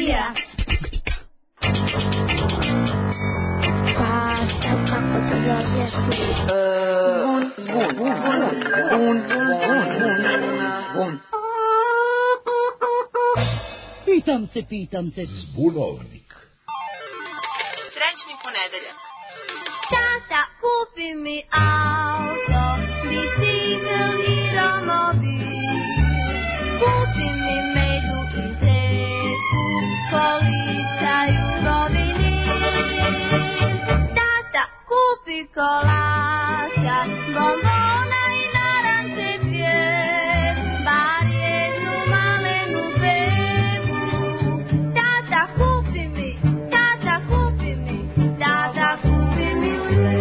Yeah. Pitam se. Zbunovnik. Srećni ponedeljak. Tata, kupi mi auto, bicikl i romobil. Kupi mi medu i zeku, kolica i rovinil. Tata, kupi kolača, bombona i naranče dvije, bar jednu malenu bebu. Tata, kupi mi, tata, kupi mi, tata, kupi mi sve.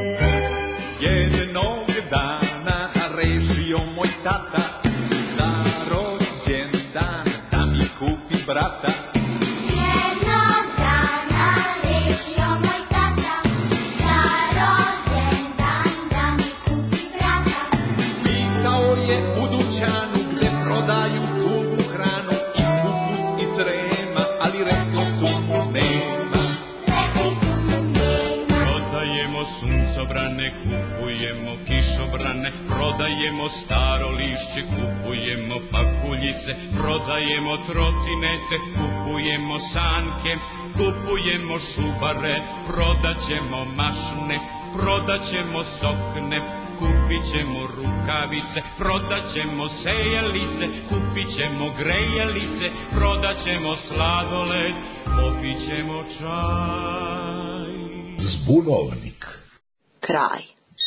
Jednog dana rešio moj tata za rođendan da mi kupi brata. Jednog dana rešio moj tata za rođendan da mi kupi brata. Pitao je u dućanu gde prodaju suvu hranu i kupus i srema, ali reklo su mu nema. Rekli su mu nema. Prodajemo suncobrane, kupujemo kišobrane, prodajemo staro lišće, kupujemo pakuljice, prodajemo trotinete, kupujemo sanke, kupujemo šubare, prodaćemo mašne, prodaćemo sokne, kupićemo rukavice, prodaćemo sejalice, kupićemo grejalice, prodaćemo sladoled, popićemo čaj. Zbunovnik. Kraj.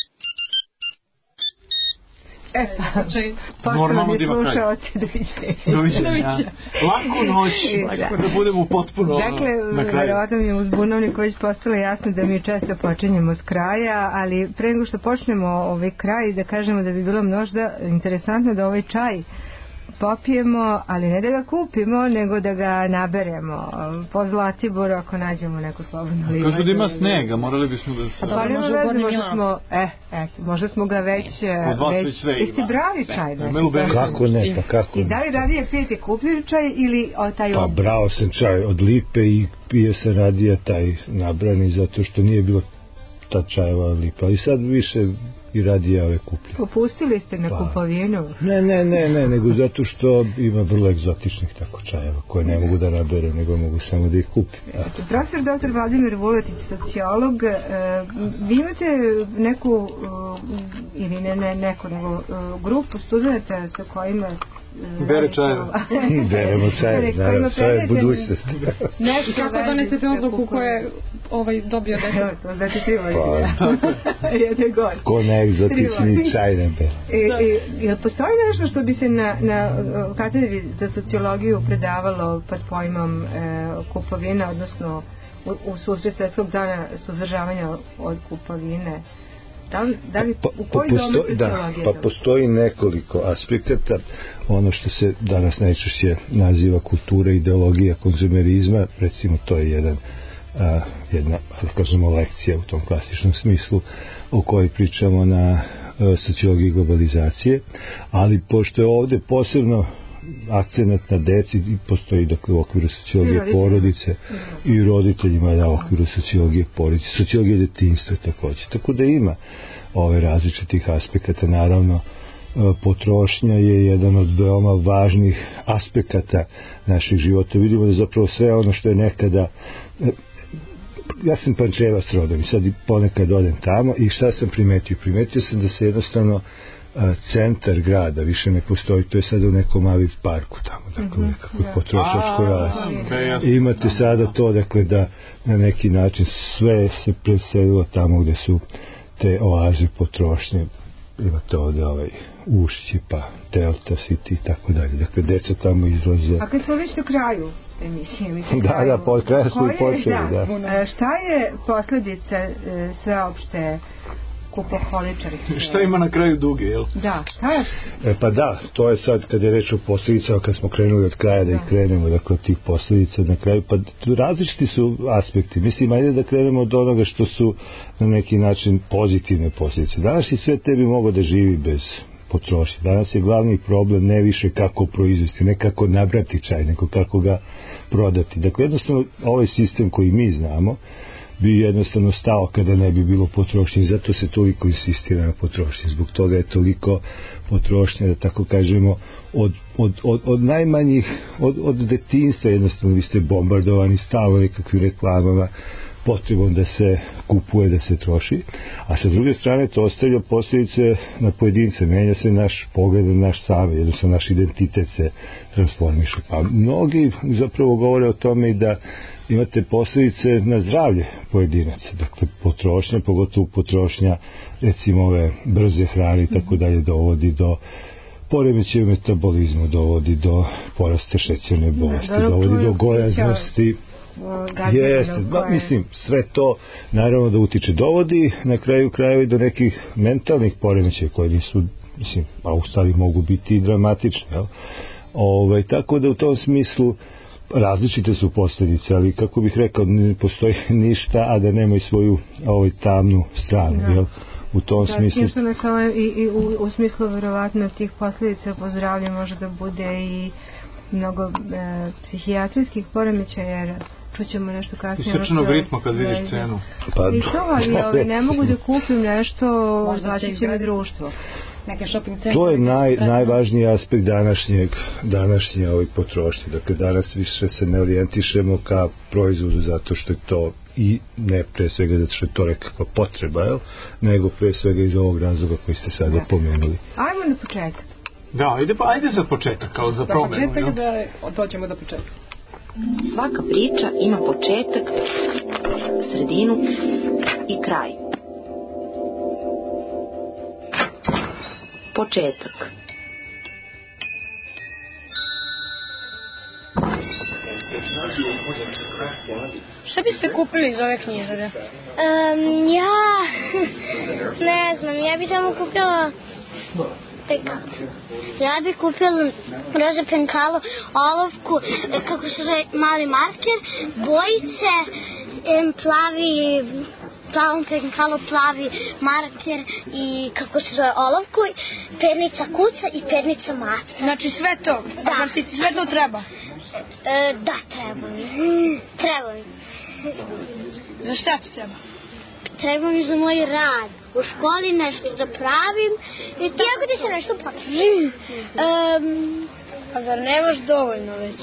Poštovani slušalci, Doviđenja. Laku noć, da budemo potpuno dakle, na kraju. verovatno mi je u Zbunovniku već postalo jasno da mi često počinjemo s kraja, ali pre nego što počnemo ovaj kraj, da kažemo da bi bilo možda interesantno da ovaj čaj popijemo, ali ne da ga kupimo, nego da ga naberemo. Po Zlatiboru, ako nađemo neku slobodnu livadu. Kažu da ima snega, morali bismo da se... Pa nema veze, možda smo, možda smo ga već... Od vas već sve ima. Jeste brali čaj? Kako ne, pa kako I ne. da li radije pijete kupljen čaj ili taj Pa brao sam čaj od lipe i pije se radije taj nabrani, zato što nije bilo ta čajeva lipa. I sad više i radije ove kuplje. Popustili ste na kupovinu? Ne, nego zato što ima vrlo egzotičnih tako čajeva koje ne mogu da nabere, nego mogu samo da ih kupim. Profesor dr. Vladimir Vuletić, sociolog, vi imate neku ili ne neku, nego grupu studenta sa kojima bere čaje. Beremo čaje, naravno, to je budućnost. Kako donesete odluku ko je dobio deset? Znači 3 godine. Jedne godine. Ko neegzotični čaj ne bere. Jel postoji nešto što bi se na katedri za sociologiju predavalo pod pojmom kupovina, odnosno u susret Svetskog dana suzdržavanja od kupovine? Da li u koji domu sociologije? Pa postoji nekoliko aspekata. Ono što se danas najčešće naziva kultura, ideologija konzumerizma, recimo to je jedna, da kažemo, lekcija u tom klasičnom smislu o kojoj pričamo na sociologiji globalizacije, ali pošto je ovde posebno akcenat na deci, postoji dakle u okviru sociologije porodice i roditeljima u okviru sociologije porodice, sociologije detinjstva takođe, tako da ima ove različitih aspekata. Naravno, potrošnja je jedan od veoma važnih aspekata naših života. Vidimo da zapravo sve ono što je nekada, ja sam Pančevac rodom i sad i ponekad odem tamo i šta sam primetio? Primetio sam da se jednostavno centar grada više ne postoji, to je sada u nekom Aviv parku tamo, dakle u nekakvoj potrošačkoj oazi. Imate sada to, dakle, da na neki način sve se preselilo tamo gde su te oaze potrošnje. Imate ovde Ušći, pa Delta City i tako dalje. Dakle, deca tamo izlaze. A kad smo već na kraju emisije, da, pod kraja smo i počeli, da. Šta je posljedica sveopšte kupoholičarske? Šta ima na kraju duge, jel? Da, šta je? Pa da, to je sad kad je reč o posljedicama, kad smo krenuli od kraja da ih krenemo, dakle od tih posljedica na kraju, pa različiti su aspekti. Mislim, ajde da krenemo od onoga što su na neki način pozitivne posljedice. Danas i sve tebi mogo da živi bez potrošnje. Danas je glavni problem ne više kako proizvesti, ne kako nabrati čaj, nego kako ga prodati. Dakle, jednostavno, ovaj sistem koji mi znamo bi jednostavno stao kada ne bi bilo potrošnje. Zato se toliko insistira na potrošnji. Zbog toga je toliko potrošnje, da tako kažemo, od najmanjih, od detinjstva jednostavno vi ste bombardovani stalno nekakvim reklamama, potrebom da se kupuje, da se troši, a sa druge strane to ostavlja posljedice na pojedince, menja se naš pogled na naš sami, jednostavno naš identitet se transformiše. Pa mnogi zapravo govore o tome i da imate posljedice na zdravlje pojedinaca, dakle potrošnja, pogotovo potrošnja recimo ove brze hrane i tako dalje dovodi do poremećaja metabolizma, dovodi do porasta šećerne bolesti, dovodi do gojaznosti. Jeste, mislim, sve to naravno da utiče, dovodi na kraju krajeva i do nekih mentalnih poremećaja koji nisu, mislim, pa u stvari mogu biti i dramatični, jel? Tako da u tom smislu različite su posljedice, ali kako bih rekao, ne postoji ništa, a da nema i svoju tamnu stranu, jel? U tom smislu. Da, tim što i u smislu verovatno tih posljedica po zdravlje može da bude i mnogo psihijatrijskih poremećaja, jer čućemo nešto kasnije. Iskrčenog ritma kad vidiš cenu. I to, ali ne mogu da kupim nešto, znači će mi društvo. To je najvažniji aspekt današnje potrošnje. Dakle, danas više se ne orijentišemo ka proizvodu zato što je to i ne pre svega zato što je to nekakva potreba, jel? Nego pre svega iz ovog razloga koji ste sada pomenuli. Ajmo na početak. Da, ajde za početak, kao za promenu. Za početak da dođemo do početka. Svaka priča ima početak, sredinu i kraj. Početak. Šta biste kupili iz ove knjižare? Ja ne znam, ja bih samo kupila ja bih kupila roze penkalo, olovku, kako se zove, mali marker, bojice, plavom penkalo, plavi marker i kako se zove olovku, pernica kuca i pernica maca. Znači sve to? Da. Znači ti sve to treba? Da, treba mi. Treba mi. Za šta ti treba? Treba mi za moj rad. U školi nešto da pravim i tako da se nešto popravim. A zar nemaš dovoljno već?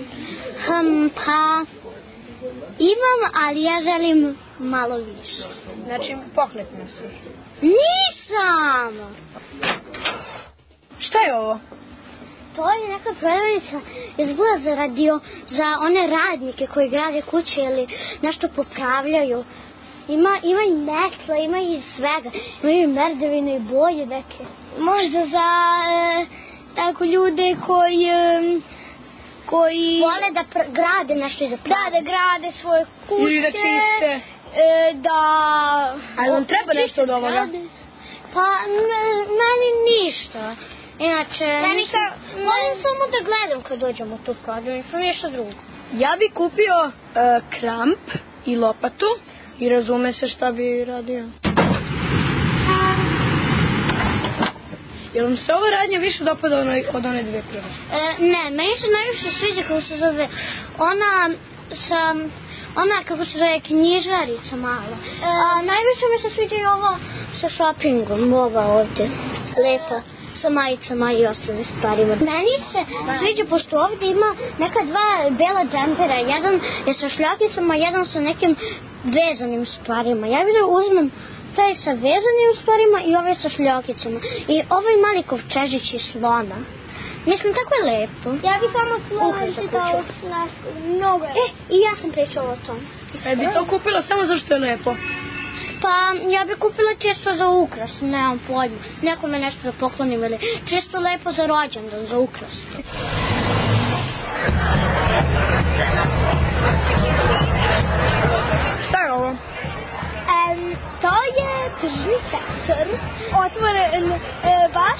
Pa imam, ali ja želim malo više. Znači pohlepna si. Nisam! Šta je ovo? To je neka prodavnica izgleda za one radnike koji grade kuće ili nešto popravljaju. Ima i metla, ima i svega. Ima i merdevine i boje neke. Možda za tako ljude koji vole da grade nešto i da pravi. Da grade svoje kuće. Ili da čiste. Ali vam treba nešto od ovoga? Pa meni ništa. Inače, volim samo da gledam kad dođem u tu prodavnicu, ništa drugo. Ja bi kupio kramp i lopatu i razume se šta bi radio. Jel vam se ova radnja više dopada od one dve prve? Ne, meni se najviše sviđa kako se zove ona kako se zove knjižarica malo. Najviše mi se sviđa i ovo sa shoppingom, ova ovdje, lepa, sa majicama i ostalim stvarima. Meni se sviđa pošto ovdje ima neka dva bela džempera, jedan je sa šljakicama, jedan sa nekim vezanim stvarima. Ja bih da uzmem taj sa vezanim stvarima i ovaj sa šljakicama. I ovaj mali kovčežić iz slona. Mislim, tako je lepo. Ja bih samo slona čitala mnogo. I ja sam pričala o tom. Bi to kupila samo zašto je lepo? Pa, ja bih kupila čisto za ukras, nemam pojma. Nekome nešto da poklonim ili čisto lepo za rođendan, za ukras. Šta je ovo? To je tržni centar. Otvoren baš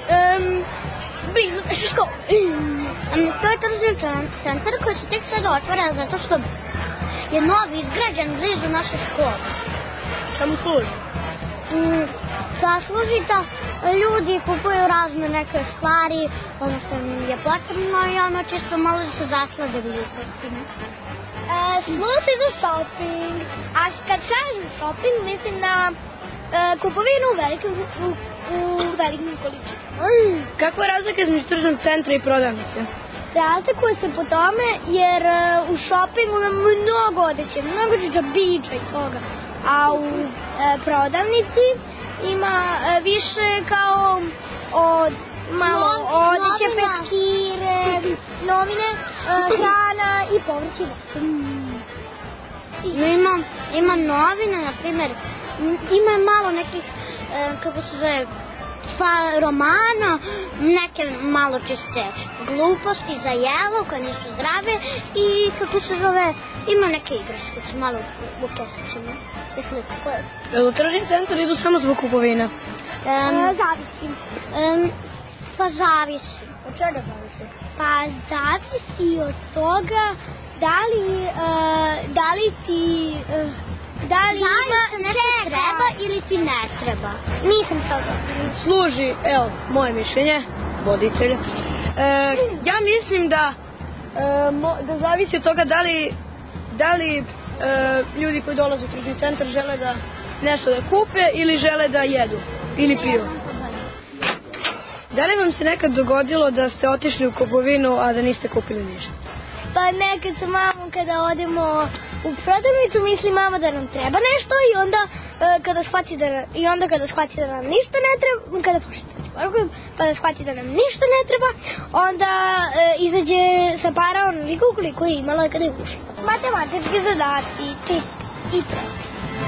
blizu škole. To je tržni centar koji se tek sada otvara zato što je novi izgrađen blizu naše škole. Čemu služi? Pa služi da ljudi kupuju razne neke stvari, ono što im je potrebno i ono čisto malo da se zaslade glupostima. Smooth is a shopping, a kad kažem shopping mislim na kupovinu u velikim količinama. Kakva je razlika između tržnog centra i prodavnice? Razlikuje se po tome jer u shoppingu ima mnogo odeće, mnogo džabića i toga, a u prodavnici ima više kao malo odeće, peskire, novine, hrana i povrće. Ima novine, na primjer, ima malo nekih, kako se zove, romana, neke malo čiste gluposti za jelo koje nisu zdrave i kako se zove, ima neke igračke malo u kesićima. U tržni centar idu samo zbog kupovina? Zavisi. Pa zavisi. Od čega zavisi? Pa zavisi od toga da li ti treba ili ti ne treba. Nisam toga. Služi, evo, moje mišljenje, voditelj. Ja mislim da zavisi od toga da li ljudi koji dolaze u tržni centar žele da nešto da kupe ili žele da jedu ili piju. Da li vam se nekad dogodilo da ste otišli u kupovinu, a da niste kupili ništa? Pa nekad sa mamom kada odemo u prodavnicu misli mama da nam treba nešto i onda kada shvati da nam ništa ne treba, kada pa da shvati da nam ništa ne treba, onda izađe sa para onoliko koliko je imala kada je ušla. Matematički zadaci, čisti i prosti.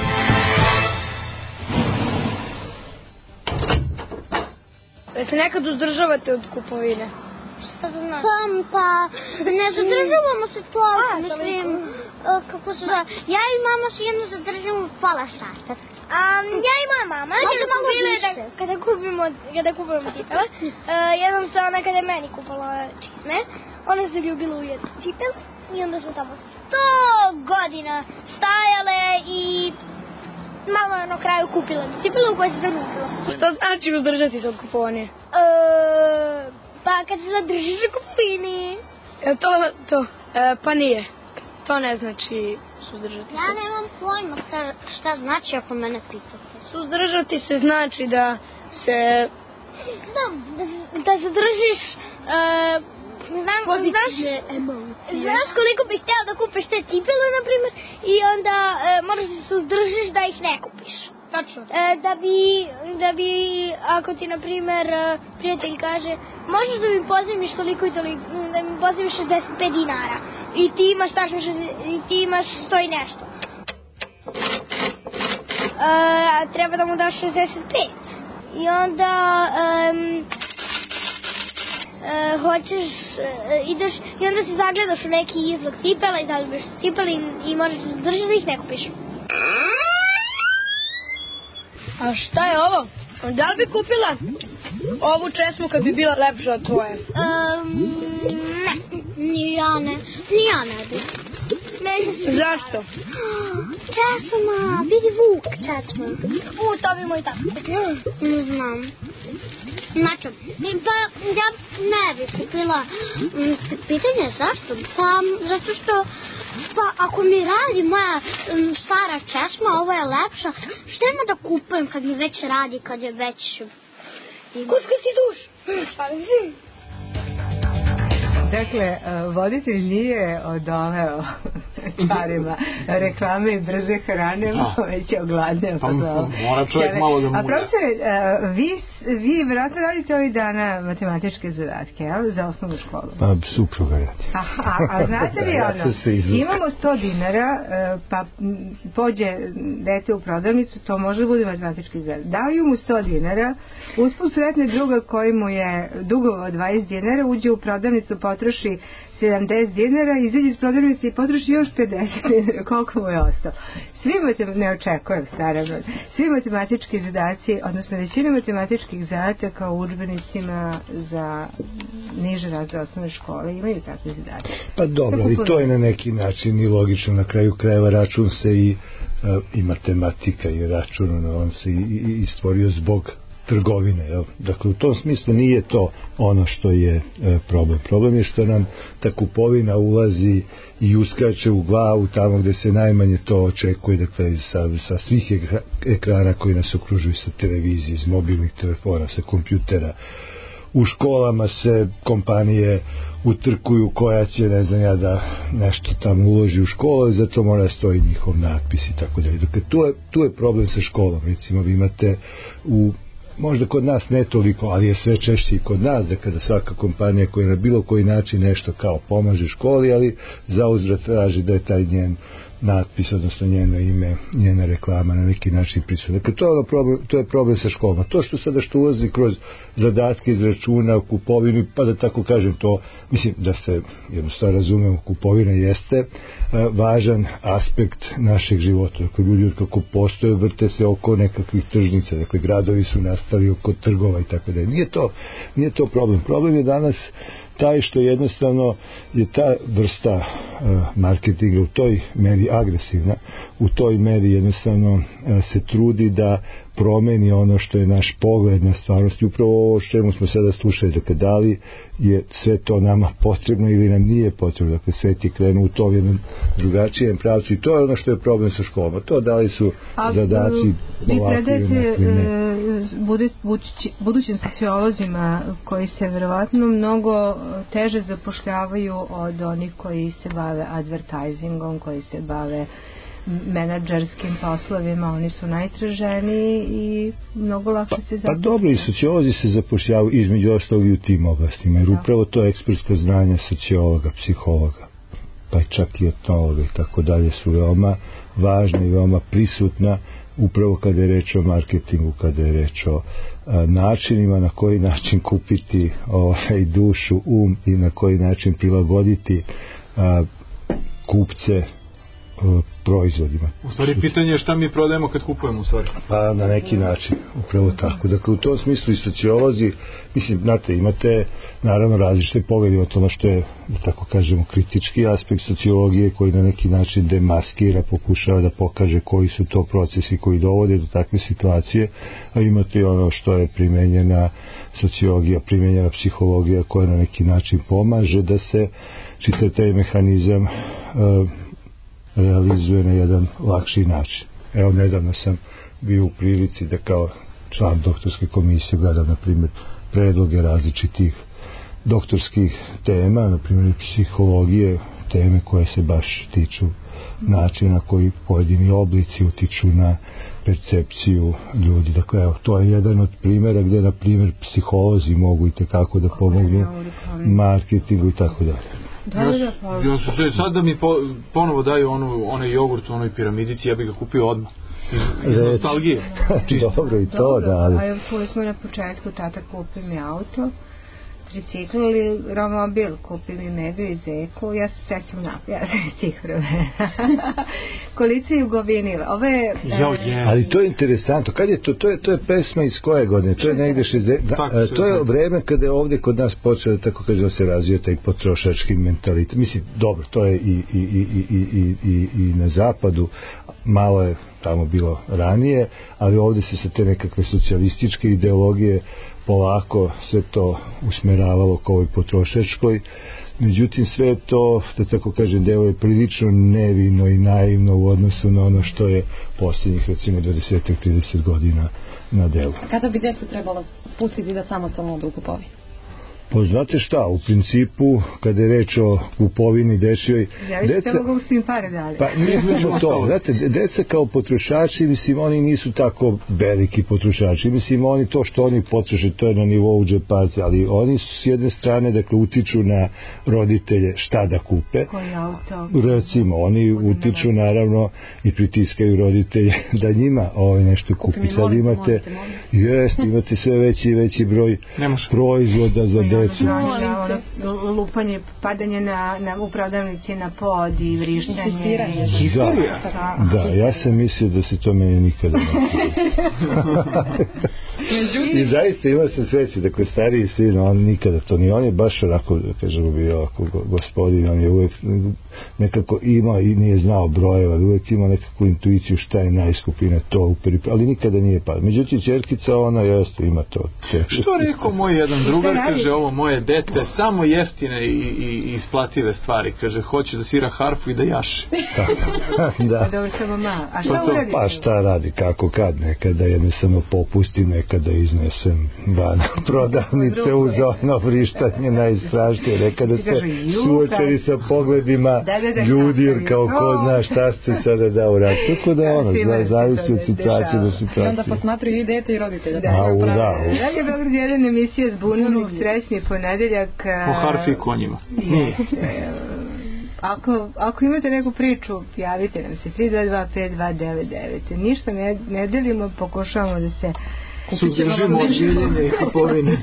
Da se nekad uzdržavate od kupovine? Šta da znaš? Pa ne zadržavamo se to, mislim, kako se zove. Ja i mama se jedno zadržamo pola sata. Ja i moja mama, kada kupujemo cipele, jednom se ona kada je meni kupala čizme, ona se ljubila u jednu cipelu i onda smo tamo 100 godina stajale i mama je na kraju kupila cipelu u kojoj se zaljubila. Šta znači uzdržati se od kupovine? Pa kad se zadržiš u kupovini. Pa nije. To ne znači suzdržati se. Ja nemam pojma šta znači ako mene pitate. Suzdržati se znači da se... Da zadržiš... Znaš koliko bih htjela da kupiš te cipele, na primjer, i onda moraš da se suzdržiš da ih ne kupiš. Tačno. Da bi, ako ti, na primjer, prijatelj kaže, možeš da mi pozajmiš toliko i toliko, da mi pozajmiš 65 dinara. I ti imaš tačno, i ti imaš 100 i nešto. Treba da mu daš 65. I onda... hoćeš, ideš i onda se zagledaš u neki izlog cipela i zaljubiš cipele i možeš se zadržati da ih ne kupiš. A šta je ovo? Da li bi kupila ovu česmu kad bi bila lepša od tvoje? Ne, ni ja ne bi. Zašto? Česma, vidi Vuk česma. To bi moj tako. Ne znam. Znači, pa ja ne bih kupila. Pitanje je zašto? Pa zato što ako mi radi moja stara česma, ovo je lepša, šta ima da kupujem kad mi već radi, kad je već... Kuska si duš! Dakle, voditelj nije odoleo parima reklame i brze hrane, već je ogladneo. Pa mora čovjek malo da mulja. A profesore, vi vjerojatno radite ovih dana matematičke zadatke, jel? Za osnovnu školu. Pa supruga radi. A znate li ono, imamo 100 dinara, pa pođe dete u prodavnicu, to može da bude matematički zadatak. Daju mu 100 dinara, usput sretne druga koji mu je dugovao 20 dinara, uđe u prodavnicu, potroši 70 dinara, izađe iz prodavnice i potroši još 50 dinara, koliko mu je ostalo. Ne očekujem, naravno, svi matematički zadaci, odnosno većina matematičkih zadataka u udžbenicima za niže razrede osnovne škole imaju takve zadatke. Pa dobro, i to je na neki način i logično, na kraju krajeva račun se i matematika i račun, on se i stvorio zbog trgovine. Jel? Dakle, u tom smislu nije to ono što je problem. Problem je što nam ta kupovina ulazi i uskače u glavu tamo gde se najmanje to očekuje, dakle, sa svih ekrana koji nas okružuju, sa televizije, iz mobilnih telefona, sa kompjutera. U školama se kompanije utrkuju koja će, ne znam ja, da nešto tamo uloži u školu i zato mora stoji njihov natpis i tako dalje. Dakle, tu je problem sa školom. Recimo, vi imate možda kod nas ne toliko, ali je sve češće i kod nas, da kada svaka kompanija koja na bilo koji način nešto kao pomaže školi, ali zauzvrat traži da je taj njen natpis, odnosno njeno ime, njena reklama na neki način prisutna. Dakle, to je problem sa školama. To što ulazi kroz zadatke iz računa, kupovinu, pa da tako kažem to, mislim da se jednostavno razumemo, kupovina jeste važan aspekt našeg života. Dakle, ljudi kako postoje, vrte se oko nekakvih tržnica, dakle, gradovi su nastali oko trgova i tako da. Nije to problem. Problem je danas taj što jednostavno je ta vrsta marketinga u toj meri agresivna, u toj meri jednostavno se trudi da promeni ono što je naš pogled na stvarnost i upravo ovo što smo sada slušali, dakle, da li je sve to nama potrebno ili nam nije potrebno, dakle, svet je krenuo u to jednom drugačijem pravcu i to je ono što je problem sa školama, to da li su zadaci ovakvi ili ne. Budućim sociolozima koji se verovatno mnogo teže zapošljavaju od onih koji se bave advertisingom, koji se bave menadžerskim poslovima, oni su najtraženiji i mnogo lakše se zapošljavaju. Pa dobro, i sociolozi se zapošljavaju između ostalog i u tim oblastima, jer upravo to ekspertska znanja sociologa, psihologa, pa čak i etnologa i tako dalje su veoma važna i veoma prisutna upravo kada je reč o marketingu, kada je reč o načinima na koji način kupiti dušu, i na koji način prilagoditi kupce proizvodima. U stvari pitanje je šta mi prodajemo kad kupujemo u stvari. Pa na neki način, upravo tako. Dakle, u tom smislu i sociolozi, mislim, znate, imate naravno različite poglede o tome što je, da tako kažemo, kritički aspekt sociologije koji na neki način demaskira, pokušava da pokaže koji su to procesi koji dovode do takve situacije, a imate ono što je primenjena sociologija, primenjena psihologija koja na neki način pomaže da se čitav taj mehanizam realizuje na jedan lakši način. Evo, nedavno sam bio u prilici da kao član doktorske komisije gledam, na primjer, predloge različitih doktorskih tema, na primjer psihologije, teme koje se baš tiču načina koji pojedini oblici utiču na percepciju ljudi. Dakle, evo, to je jedan od primjera gdje, na primjer, psiholozi mogu i tekako da pomognu marketingu i tako dalje. Sad da mi ponovo daju onaj jogurt u onoj piramidici, ja bih ga kupio odmah. Iz nostalgije. Dobro i to, da. Ali... A čuli smo na početku, tata kupi mi auto, tricikl ili romobil, kupi mi Medu i Zeku, ja se sećam naprijed tih vremena. Kolice Jugovinila. Ovo je... Ali to je interesantno. Kad je to? To je pesma iz koje godine? To je negde 60... To je vreme kada je ovdje kod nas počeo, tako kaže, da se razvija taj potrošački mentalitet. Mislim, dobro, to je i na zapadu, malo je tamo bilo ranije, ali ovdje se sa te nekakve socijalističke ideologije polako sve to usmeravalo kao i potrošačkoj. Međutim, sve to, da tako kažem, delo je prilično nevino i naivno u odnosu na ono što je posljednjih, recimo, 20-30 godina na delu. Kada bi decu trebalo pustiti da samostalno odu u kupovinu? Pa znate šta, u principu, kada je reč o kupovini dečjoj... Pa nije samo to, znate, deca kao potrošači, mislim, oni nisu tako veliki potrošači, mislim, oni to što oni potroše, to je na nivou džeparca, ali oni su s jedne strane, dakle, utiču na roditelje šta da kupe. Koji auto? Recimo, oni utiču naravno i pritiskaju roditelje da njima nešto kupi. Sad imate sve veći i veći broj proizvoda za decu. Lupanje, padanje u prodavnici na pod i vrištanje. Da, ja sam mislio da se to meni nikada ne I zaista ima se sreće, dakle stariji sin, on nikada to nije, on je baš onako, da kažemo, bio ovako gospodin, on je uvek nekako imao i nije znao brojeva, uvek imao nekakvu intuiciju šta je najskupina to, ali nikada nije pa. Međutim, ćerkica, ona jeste, ima to. Što rekao moj jedan drugar, kaže, ovo moje dete, samo jeftine i isplative stvari, kaže, hoće da svira harfu i da jaše. Da. Dobro, samo malo. A šta uradi? Pa šta radi, kako kad, nekada jednostavno popustim, nekada iznesem van prodavnice uz ono vrištanje najstrašnije, nekada ste suočeni sa pogledima ljudi, jer kao ko zna šta ste sada da uradi. Tako da ono, zavisi od situacije do situacije. I onda posmatri i dete i roditelja. Da. Da je Beograd jedan emisija Zbunjenih, srećni ponedeljak. Po harfi i konjima. Ako imate neku priču, javite nam se 322-5299. Ništa ne delimo, pokušavamo da se suzdržimo od željenja i kupovine.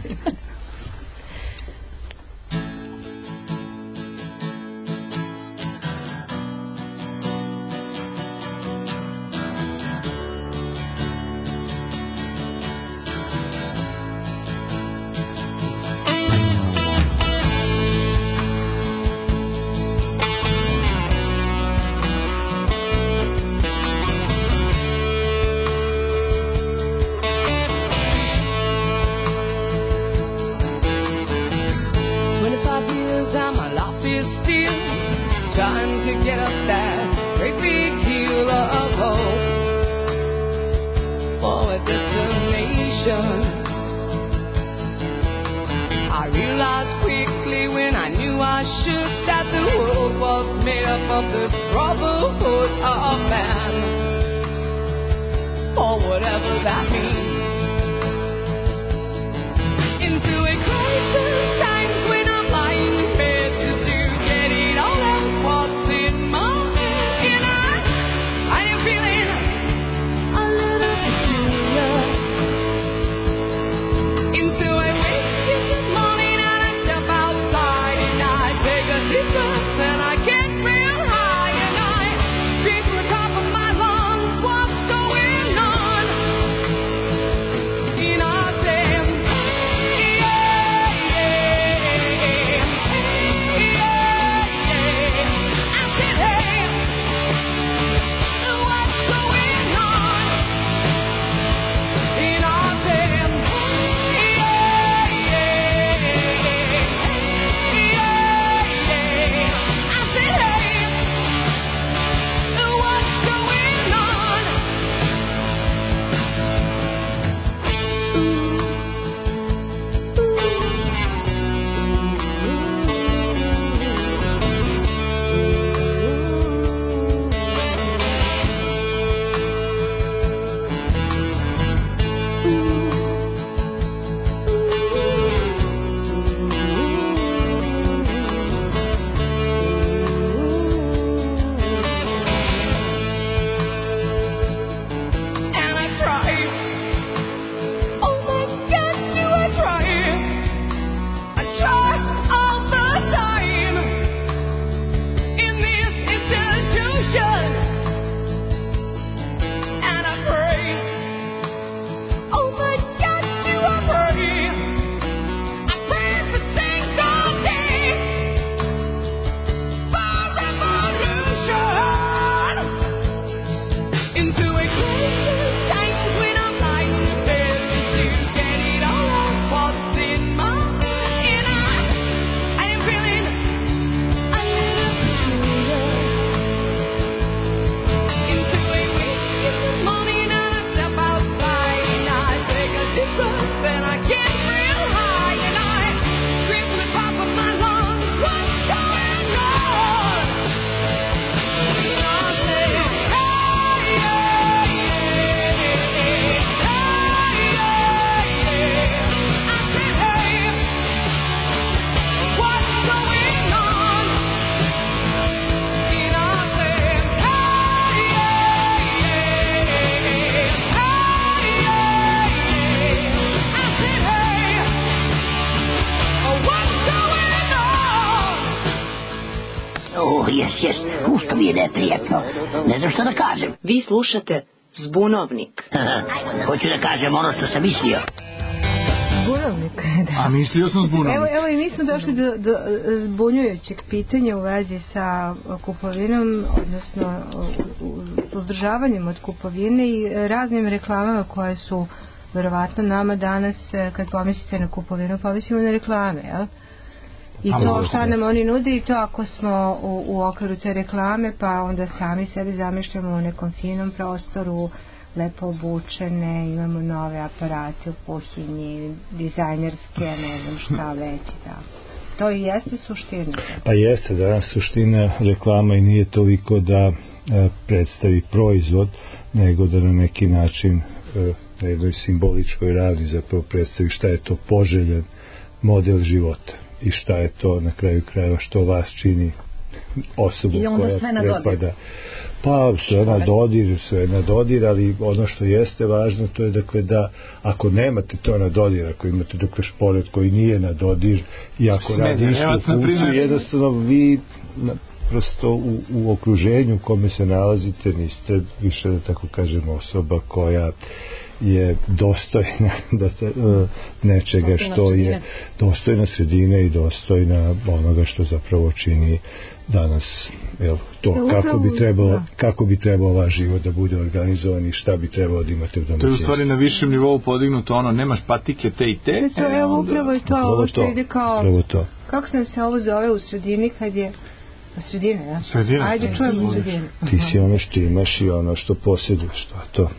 Pušta mi je neprijatno. Ne znam šta da kažem. Vi slušate Zbunovnik. Hoću da kažem ono što sam mislio. Zbunovnik, da. A mislio sam zbunovnik. Evo i mi smo došli do zbunjujućeg pitanja u vezi sa kupovinom, odnosno uzdržavanjem od kupovine i raznim reklamama koje su verovatno nama danas, kad pomislite na kupovinu, pomislimo na reklame, jel? I to šta nam oni nude i to ako smo u okviru te reklame, pa onda sami sebi zamišljamo u nekom finom prostoru, lepo obučene, imamo nove aparate u kuhinji, dizajnerske, ne znam šta već i tako. To i jeste suština. Pa jeste, danas suština reklama i nije toliko da predstavi proizvod, nego da na neki način na jednoj simboličkoj ravni zapravo predstavi šta je to poželjen model života i šta je to na kraju krajeva što vas čini osobu koja prepada. Pa sve na dodir, ali ono što jeste važno to je dakle da ako nemate to na dodir, ako imate dakle šporet koji nije na dodir i ako radi istu funkciju, jednostavno vi prosto u okruženju u kome se nalazite niste više, da tako kažem, osoba koja je dostojna nečega što je dostojna sredine i dostojna onoga što zapravo čini danas, to kako bi trebao vaš život da bude organizovan i šta bi trebao da imate u domaćinstvu. To je u stvari na višem nivou podignuto ono, nemaš patike te i te. Evo upravo je to, ovo što ide kao, kako nam se ovo zove u sredini kad je sredina, ja? Sredina. Ajde, čujemo sredinu. Ti si ono što imaš i ono što posjeduješ, to.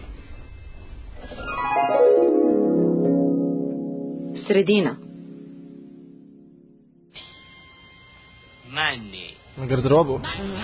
Sredina. Na garderobu?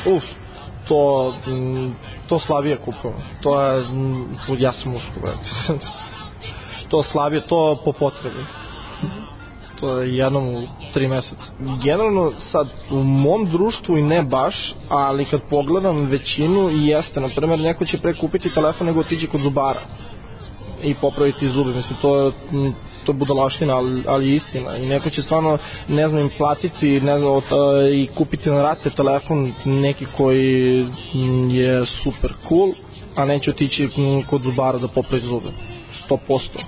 To slabije kupujem. To je, ja sam muško, brate. To slabije, to po potrebi. To je jednom u 3 meseca. Generalno sad u mom društvu i ne baš, ali kad pogledam većinu jeste, na primjer neko će pre kupiti telefon nego otići kod zubara i popraviti zube, mislim to je budalaština, ali istina. I neko će stvarno, ne znam, platiti i kupiti na rate telefon neki koji je super cool, a neće otići kod zubara da popravi zube. 100%.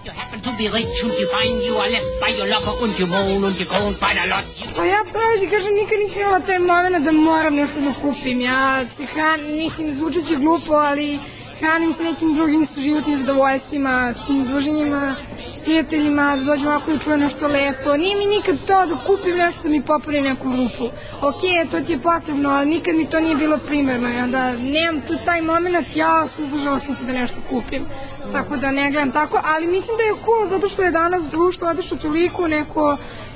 Pa ja pravi kažem, nikad nisam imala taj moment da moram nešto da kupim. Ja se mislim, zvučeći glupo, ali hranim s nekim drugim životnim zadovoljstvima, s tim druženjima, s prijateljima, da dođem ovako i čujem nešto lepo. Nije mi nikad to da kupim nešto da mi popuni neku rupu. Ok, to ti je potrebno, ali nikad mi to nije bilo primerno. I onda nemam tu taj moment, ja suzdržala sam se da nešto kupim. Tako da ne gledam tako, ali mislim da je cool zato što je danas društvo odešlo toliko neko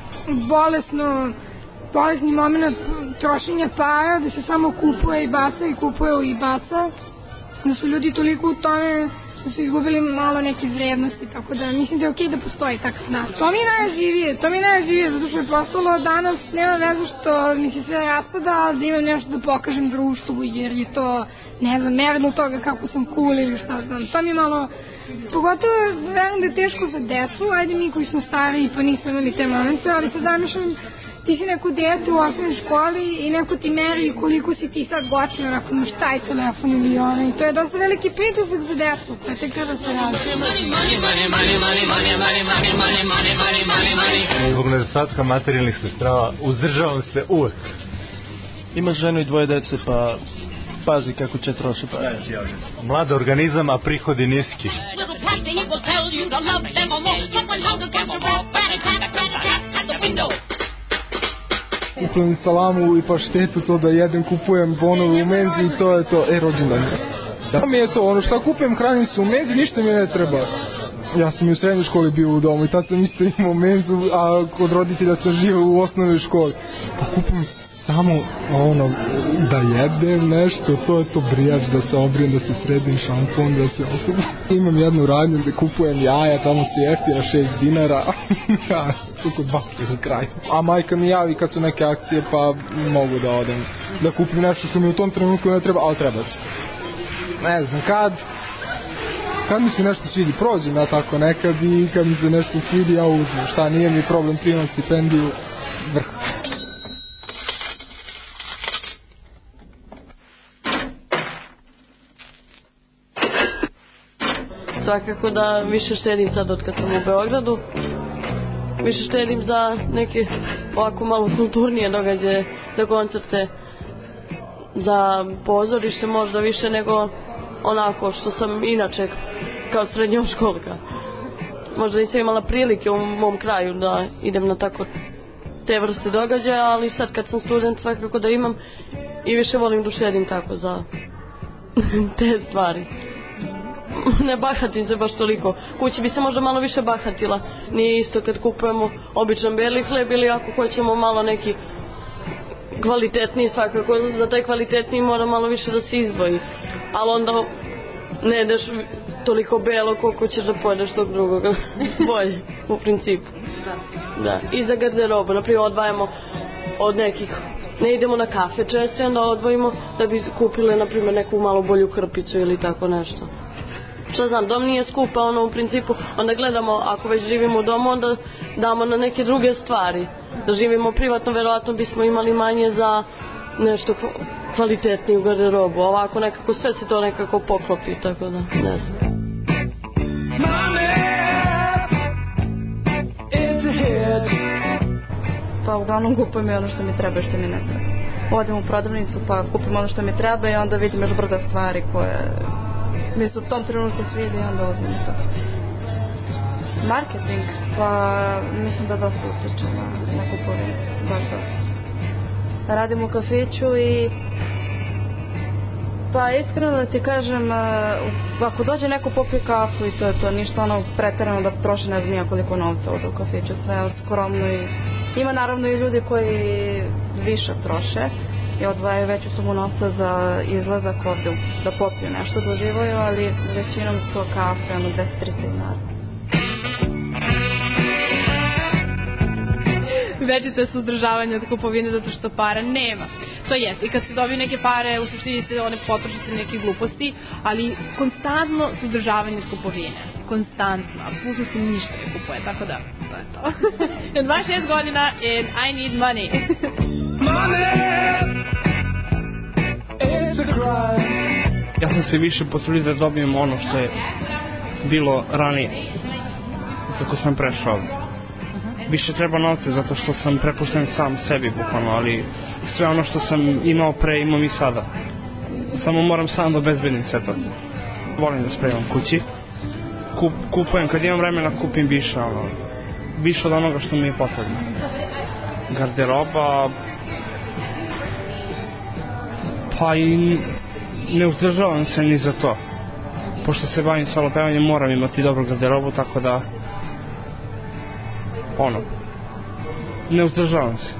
bolesni moment trošenja para, da se samo kupuje i baca i kupuje i baca. Da su ljudi toliko u tome da su izgubili malo neke vrednosti, tako da mislim da je okej da postoji takav dan. To mi je najživije, zato što je postalo danas, nema veze što mi se sve raspada, da imam nešto da pokažem društvu, jer je to, ne znam, merno toga kako sam cool ili šta znam. To mi je malo, pogotovo verujem da je teško za decu, ajde mi koji smo stariji pa nismo imali te momente, ali sad zamišljam, ti si neko dete u osnovnoj školi i neko ti meri koliko si ti sad gočio, onako imaš taj telefon ili ono, i to je dosta veliki pritisak za decu, to je tek kada se radi. Zbog nedostatka materijalnih sredstava uzdržavam se uvek. Imaš ženu i 2 dece, pa pazi kako će troši pa. Mlad organizam, a prihodi niski. Kupujem salamu i paštetu, to da jedem, kupujem bonove u menzi i to je to, rođendan. Da mi je to, ono šta kupujem, hranim se u menzi, ništa mi ne treba. Ja sam i u srednjoj školi bio u domu i tad sam isto imao menzu, a kod roditelja sam živio u osnovnoj školi. Pa kupujem samo ono, da jedem nešto, to je to, brijač, da se obrijem, da se sredim, šampon, da se osobim. Imam jednu radnju da kupujem jaja, tamo su jeftina, 6 dinara, ja, kod bake u kraju. A majka mi javi kad su neke akcije, pa mogu da odem, da kupim nešto što mi u tom trenutku ne treba, ali treba će. Ne znam, kad mi se nešto svidi, prođem ja tako nekad i kad mi se nešto svidi, ja uzmem. Šta, nije mi problem, primam stipendiju, vrh. svakako da više štedim sad od kad sam u Beogradu. Više štedim za neke ovako malo kulturnije događaje, za koncerte, za pozorište možda više nego onako što sam inače kao srednjoškolka. Možda nisam imala prilike u mom kraju da idem na tako te vrste događaja, ali sad kad sam student svakako da imam i više volim da štedim tako za te stvari. Ne bahatim se baš toliko. Kući bi se možda malo više bahatila. Nije isto kad kupujemo običan beli hleb ili ako hoćemo malo neki kvalitetniji, svakako za taj kvalitetniji mora malo više da se izdvoji. Ali onda ne jedeš toliko belo koliko ćeš da pojedeš tog drugog. Bolje, u principu. Da. I za garderobu, naprijed odvajamo od nekih, ne idemo na kafe često, onda odvojimo da bi kupile naprimjer neku malo bolju krpicu ili tako nešto. Što znam, dom nije skupa, ono u principu, onda gledamo, ako već živimo u domu, onda damo na neke druge stvari. Da živimo privatno, verovatno bismo imali manje za nešto kvalitetniju garderobu. Ovako nekako sve se to nekako poklopi, tako da, ne znam. Pa uglavnom kupujem i ono što mi treba i što mi ne treba. Odem u prodavnicu pa kupim ono što mi treba i onda vidim još brda stvari koje mi se u tom trenutku svidi i onda uzmem to. Marketing, pa mislim da dosta utiče na kupovinu, baš dosta. Radim u kafiću i pa iskreno da ti kažem, ako dođe neko popije kafu i to je to, ništa ono preterano da troši ne znam koliko novca ovdje u kafiću, sve skromno i ima naravno i ljudi koji više troše i odvajaju veću sumu novca za izlazak ovdje da popiju nešto, da uživaju, ali većinom to kafe, ono 200-300 dinara. Večite suzdržavanje od kupovine zato što para nema. To jest, i kad se dobiju neke pare, u suštini se one potroše se neke gluposti, ali konstantno suzdržavanje od kupovine. Konstantno, apsolutno se ništa ne kupuje, tako da, to je to. 26 godina and I need money. Ja sam se više potrudio da dobijem ono što je bilo ranije, kako sam prešao. Više treba novce zato što sam prepušten sam sebi bukvalno, ali sve ono što sam imao pre imam i sada. Samo moram sam da obezbedim sve to. Volim da spremam kući. Kupujem, kad imam vremena kupim više, više od onoga što mi je potrebno. Garderoba, pa i ne uzdržavam se ni za to. Pošto se bavim solopevanjem moram imati dobru garderobu, tako da ne uzdržavam se.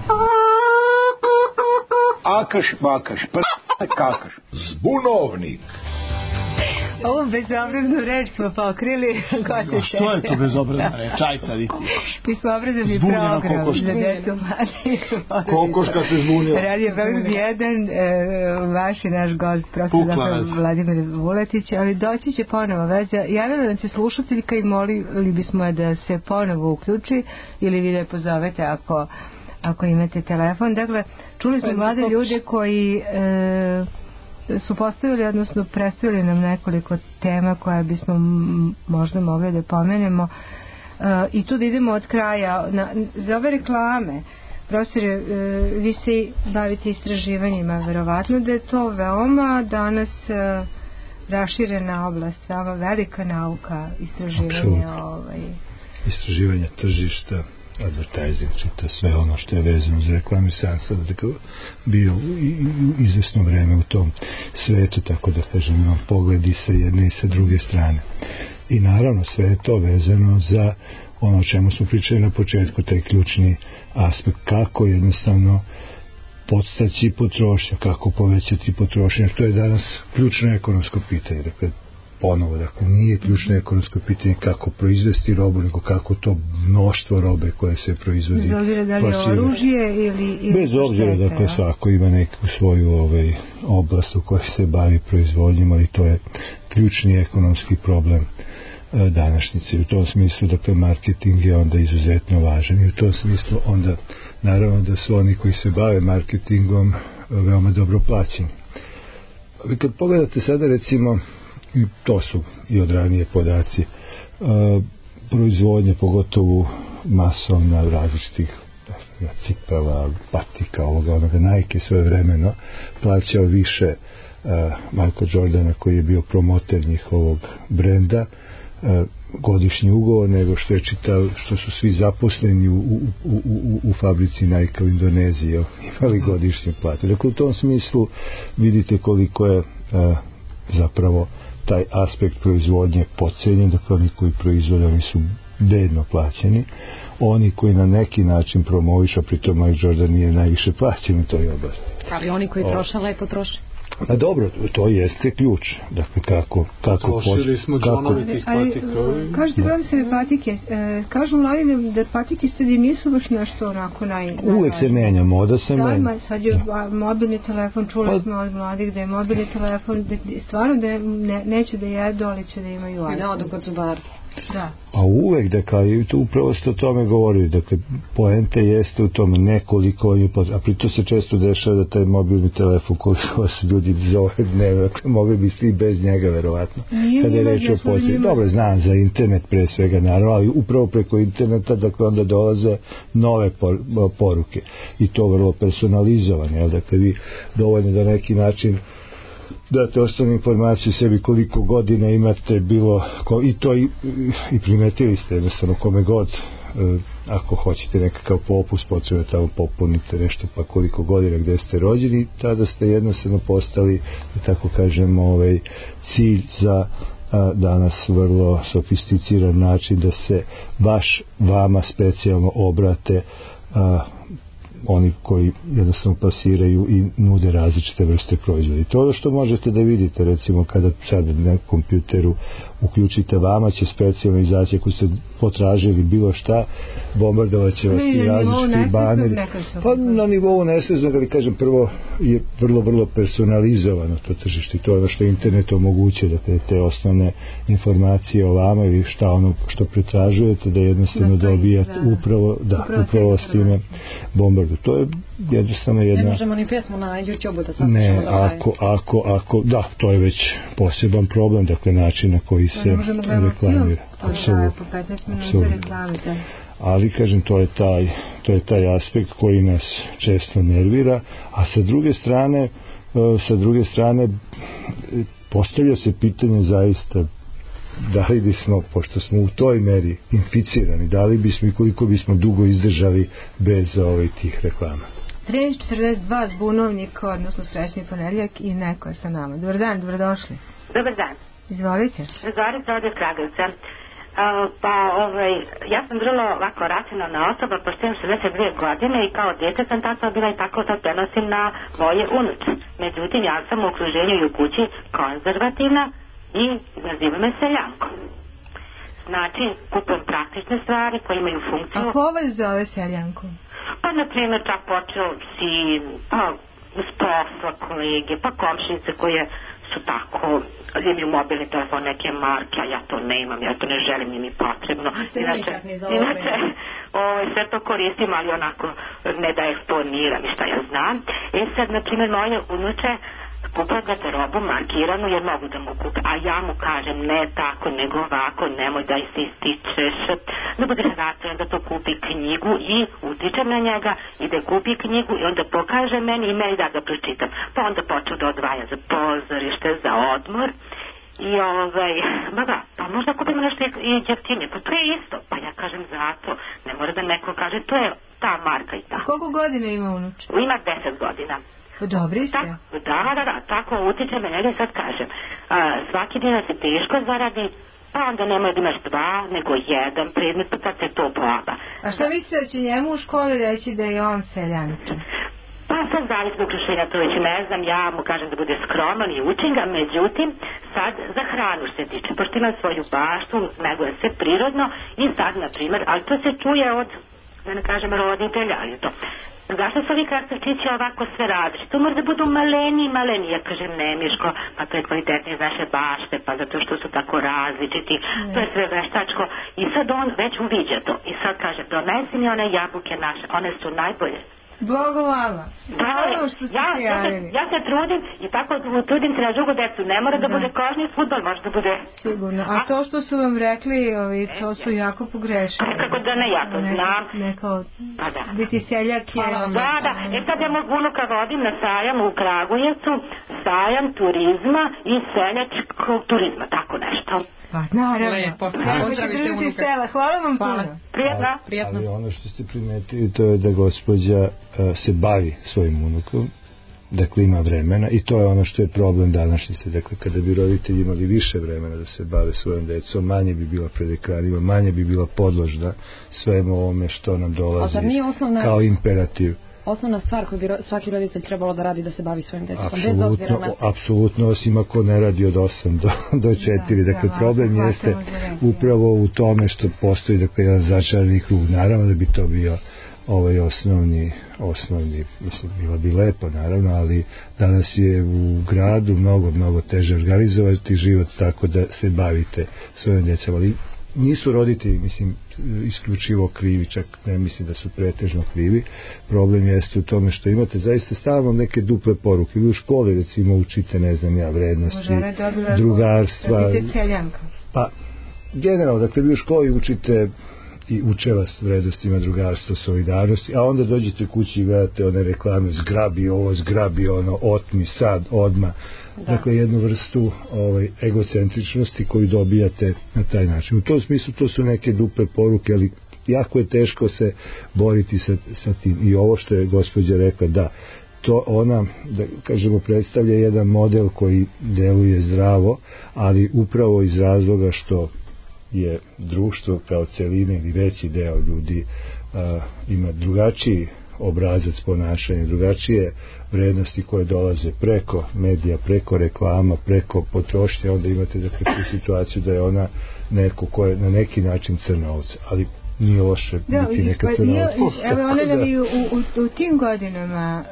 Akaš, makaš, kakaš. Zbunovnik. Ovom bezobraznu reč smo pokrili. Što je to bezobrazna reč? Ajca, vidi. Mi smo obrazovni program za decu mladih. Kokoška se zbunila. Radio Beograd 1, vaš i naš gost, profesor Vladimir Vuletić, ali doći će ponovo veza. Javila nam se slušateljka i molili bismo da se ponovo uključi ili vi da je pozovete ako imate telefon. Dakle, čuli smo mlade ljude koji su postavili, odnosno predstavili nam nekoliko tema koje bismo možda mogli da pomenemo i tu da idemo od kraja za ove reklame. Profesore, vi se bavite istraživanjima, verovatno da je to veoma danas raširena oblast, veoma velika nauka istraživanja tržišta, advertising, čita sve ono što je vezano za reklame. Sam sad bio izvesno vreme u tom svetu, tako da kažem, imam pogled i sa jedne i sa druge strane. I naravno sve je to vezano za ono o čemu smo pričali na početku, taj ključni aspekt, kako jednostavno podstaći potrošnju, kako povećati potrošnju. To je danas ključno ekonomsko pitanje. Dakle, ponovo, dakle, nije ključno ekonomsko pitanje kako proizvesti robu, nego kako to mnoštvo robe koje se proizvodi. Bez obzira da li je oružje ili bez obzira, dakle, svako ima neku svoju oblast u kojoj se bavi proizvodnjom, ali to je ključni ekonomski problem današnjice. U tom smislu, dakle, marketing je onda izuzetno važan i u tom smislu onda, naravno da su oni koji se bave marketingom veoma dobro plaćeni. Vi kad pogledate sada, recimo, i to su i od ranije podaci. Proizvodnje, pogotovo masovna različitih cipela, patika, onoga, Nike svojevremeno plaćao više Michael Jordana, koji je bio promoter njihovog brenda, godišnji ugovor, nego što je što su svi zaposleni u fabrici Nike u Indoneziji imali godišnje plate. Dakle, u tom smislu vidite koliko je zapravo taj aspekt proizvodnje podcenjen. Dakle, oni koji proizvode, oni su bedno plaćeni. Oni koji na neki način promovišu, a pritom Michael Jordan nije najviše plaćen u toj oblasti. Ali oni koji troše, lepo troše. Pa dobro, to jeste ključ. Dakle, kako trošili smo džonovitih patika. Kažete, brali se patike. Kažu mladi da patike sad i nisu baš nešto onako uvek se menja, moda se menja. Sad je mobilni telefon, čuli smo od mladih da je mobilni telefon, stvarno da neće da jedu, ali će da imaju iPhone. Da odu kod zubara. Da. A uvek, dakle, i to upravo ste o tome govorili, dakle, poente jeste u tome nekoliko, a pritom se često dešava da taj mobilni telefon koliko se ljudi zove dnevno, dakle, mogli bi svi bez njega, verovatno, kada je reč o potrebi. Dobro, znam za internet pre svega, naravno, ali upravo preko interneta, dakle, onda dolaze nove poruke i to vrlo personalizovane, jel, dakle, vi dovoljno da neki način date osnovnu informaciju sebi koliko godina imate bilo i to i primetili ste jednostavno kome god ako hoćete nekakav popust potrebno tamo popunite nešto pa koliko godina gde ste rođeni, tada ste jednostavno postali, da tako kažem, cilj za danas vrlo sofisticiran način da se baš vama specijalno obrate oni koji jednostavno plasiraju i nude različite vrste proizvoda. I to što možete da vidite, recimo kada sad na kompjuteru uključite, vama će specijalno izaći ako ste potražili bilo šta, bombardovat će vas i različiti baneri. Pa na nivou nesveznog, ali kažem, prvo je vrlo personalizovano to tržište i to je ono što internet omogućuje, dakle te osnovne informacije o vama ili šta ono što pretražujete da jednostavno dobijate upravo s time bombardu. To je jednostavno jedna... Ne možemo ni pjesmu na YouTube-u da sad ne, ako, da, to je već poseban problem, dakle način na koji se reklamira. Apsolutno. Ali, kažem, to je taj aspekt koji nas često nervira, a sa druge strane postavlja se pitanje zaista da li bismo, pošto smo u toj meri inficirani, da li bismo i koliko bismo dugo izdržali bez tih reklama. 13.42 Zbunovnik, odnosno Srećni ponedjeljak i neko je sa nama. Dobar dan, dobrodošli. Dobar dan. Izvolite. Zorica od Kragujevca. Ja sam vrlo ovako racionalna osoba, pošto imam 62 godine i kao djete sam tako bila i tako to prenosim na moje unuče. Međutim, ja sam u okruženju i u kući konzervativna i nazivam me seljankom. Znači, kupujem praktične stvari koje imaju funkciju. A ko vas zove seljankom? Pa, na primjer, čak počeo sin, pa s posla kolege, pa komšinice koje su tako, imaju mobilni telefon neke marke, a ja to ne imam, ja to ne želim, nije mi potrebno. Inače, sve to koristim, ali onako ne da eksponiram i šta ja znam. Sad, na primjer, moje unuče kupuje garderobu markiranu jer mogu da mu kupe, a ja mu kažem ne tako, nego ovako, nemoj da se ističeš, da budeš racionalno, da to kupi knjigu i utičem na njega i da kupi knjigu i onda pokaže meni i meni da ga pročitam, pa onda počeo da odvaja za pozorište, za odmor i pa možda kupimo nešto i jeftinije, pa to je isto, pa ja kažem zato, ne mora da neko kaže to je ta marka i tako. Koliko godina ima unuče? Ima 10 godina. Dobri ste. Da, tako utiče me, ne sad kažem. Svaki dan se teško zaradi, pa onda nemoj da imaš 2, nego 1 predmet, pa sad se to poaba. A šta mislite da će njemu u školi reći da je on seljančan? Pa sad zavisno uključenja, to već ne znam, ja mu kažem da bude skroman i učim ga, međutim, sad za hranu se tiče, pošto imam svoju baštu, neguje se prirodno i sad, na primjer, ali to se čuje od, da ne kažem, roditelja, ali to... Zašto su ovi krastavčići ovako sve različiti? To mora da budu maleni. Ja kažem, ne, Miško, pa to je kvalitetnije iz naše bašte, pa zato što su tako različiti. To je sve veštačko. I sad on već uviđa to. I sad kaže, donesi mi one jabuke naše, one su najbolje. Bogu vama. Hvala što ste se javili. Ja se trudim i tako trudim se na drugu decu. Ne mora da bude kožni fudbal, može da bude... Sigurno. A to što su vam rekli, to su jako pogrešili. Kako da ne, ja to znam. Neko biti seljak je... Da. Sad ja mog unuka vodim na sajam u Kragujevcu, sajam turizma i seljačkog turizma, tako nešto. Pa naravno. Lepo. Pozdravite unuka. Hvala vam puno. Prijetno. Ali ono što ste primetili, to je da gospođa se bavi svojim unukom, dakle ima vremena, i to je ono što je problem današnjice. Dakle, kada bi roditelji imali više vremena da se bave svojom decom, manje bi bila pred ekranima, manje bi bila podložna svemu ovome što nam dolazi kao imperativ. Osnovna stvar koju bi svaki roditelj trebalo da radi, da se bavi svojim djetetom. Apsolutno, osim ako ne radi od 8 do 4. Dakle, problem jeste upravo u tome što postoji, dakle, jedan začarani krug. Naravno da bi to bio osnovni, mislim, bilo bi lepo, naravno, ali danas je u gradu mnogo teže organizovati život tako da se bavite svojom djecom, ali nisu roditelji, mislim, isključivo krivi, čak ne mislim da su pretežno krivi. Problem jeste u tome što imate zaista stalno neke duple poruke. Vi u školi, recimo, učite, ne znam ja, vrednosti, drugarstva. Pa, generalno, dakle, vi u školi učite i uče vas vrednostima drugarstva, solidarnosti, a onda dođete kući i gledate one reklame, zgrabi ovo, zgrabi ono, otmi sad, odma. Dakle, jednu vrstu egocentričnosti koju dobijate na taj način. U tom smislu to su neke duple poruke, ali jako je teško se boriti sa tim. I ovo što je gospođa rekla, da, to ona, da kažemo, predstavlja jedan model koji deluje zdravo, ali upravo iz razloga što je društvo kao celine ili veći deo ljudi ima drugačiji obrazac ponašanja, drugačije vrednosti koje dolaze preko medija, preko reklama, preko potrošnje, onda imate dakle tu situaciju da je ona neko ko je na neki način crnovca, ali nije loše biti neka crnovca. Evo ona nam i u tim godinama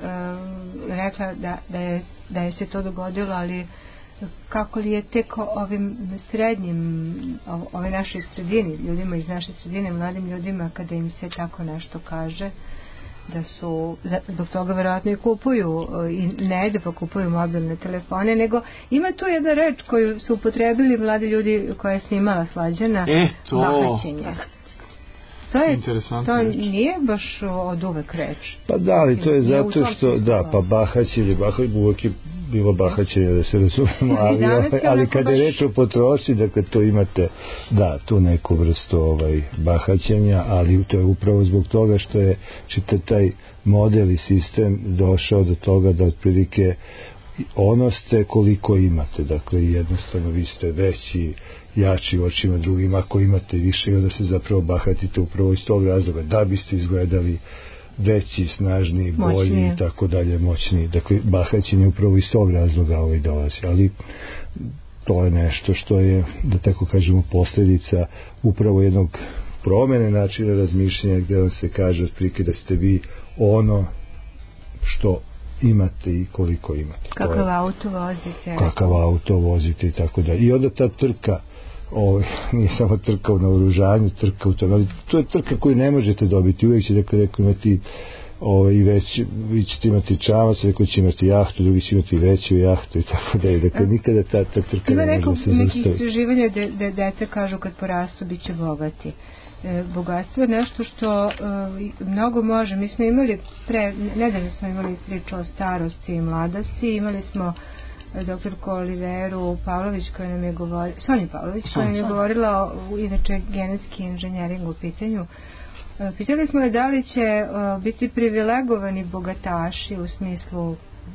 rekla da je se to dogodilo, ali kako li je tek ovim srednjim, ove naše sredini, ljudima iz naše sredine, mladim ljudima, kada im se tako nešto kaže, da su zbog toga verovatno i kupuju i ne ide pa kupuju mobilne telefone, nego ima tu jedna reč koju su upotrebili mladi ljudi koja je snimala Slađana, bahaćenje. To nije baš od uvek reč. Pa da, ali to je zato što, da, pa bahaćenje uvek je bilo bahaćenje, da se razumemo, ali kada je reč o potrošnji, dakle to imate, da, tu neku vrstu bahaćenja, ali to je upravo zbog toga što je taj model i sistem došao do toga da otprilike ono ste koliko imate, dakle jednostavno vi ste veći, jači u očima drugima, ako imate više, onda se zapravo bahatite upravo iz tog razloga, da biste izgledali veći, snažniji, bolji i tako dalje, moćniji. Dakle, bahaćenje upravo iz tog razloga dolazi, ali to je nešto što je, da tako kažemo, posljedica upravo jednog promene načina razmišljanja gdje vam se kaže otprilike da ste vi ono što imate i koliko imate. Kakav auto vozite i tako da. I onda ta trka, nije samo trka u naoružanju, trka u tome, ali to je trka koju ne možete dobiti. Uvijek će neko imati i već, vi ćete imati čamac, neko će imati jahtu, drugi će imati veću jahtu i tako da. Dakle, nikada ta trka ne može da se zaustavi. Ima neki istraživanja da deca kažu kad porastu bit će bogati. Bogatstvo je nešto što mnogo može. Mi smo imali nedavno smo imali priču o starosti i mladosti, imali smo doktorku Oliveru Pavlović koja nam je govorila, Sonja Pavlović koja nam je govorila inače genetski inženjering u pitanju. Pitali smo je da li će biti privilegovani bogataši u smislu